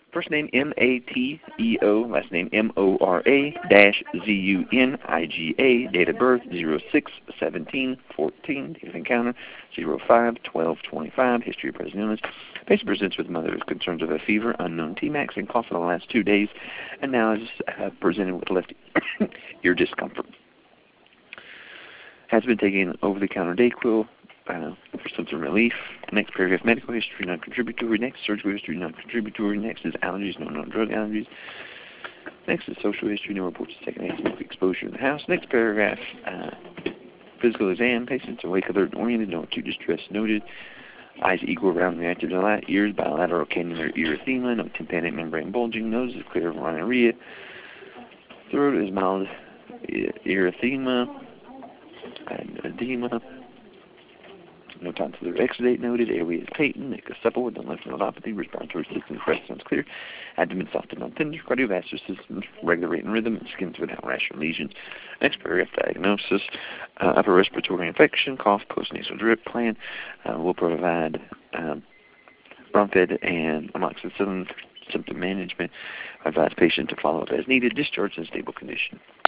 First name M-A-T-E-O, last name M-O-R-A-Z-U-N-I-G-A, date of birth 06/17/14, date of encounter 05/12/25, history of present illness. Patient presents with mother's concerns of a fever, unknown Tmax, and cough for the last 2 days, and now is presented with left ear discomfort. Has been taking over-the-counter Dayquil for symptom relief. Next paragraph, medical history, non-contributory. Next, surgical history, non-contributory. Next is allergies, no known drug allergies. Next is social history, no reports of secondhand smoke exposure in the house. Next paragraph, physical exam, patients awake, alert, and oriented, no acute distress noted. Eyes equal, round, reactive to light. Ears bilateral cannular erythema, no tympanic membrane bulging. Nose is clear of rhinorrhea. Throat is mild erythema and edema. No tonsillar exudate noted. Airway is patent. Neck is supple with left nodopathy. Respiratory system fresh sounds clear. Abdomen soft and non-tender. Cardiovascular system regular rate and rhythm. And skins without rash or lesions. Next paragraph, diagnosis. Upper respiratory infection, cough, postnasal drip plan. We'll provide Bronfed and amoxicillin symptom management. Advise patient to follow up as needed. Discharge in stable condition.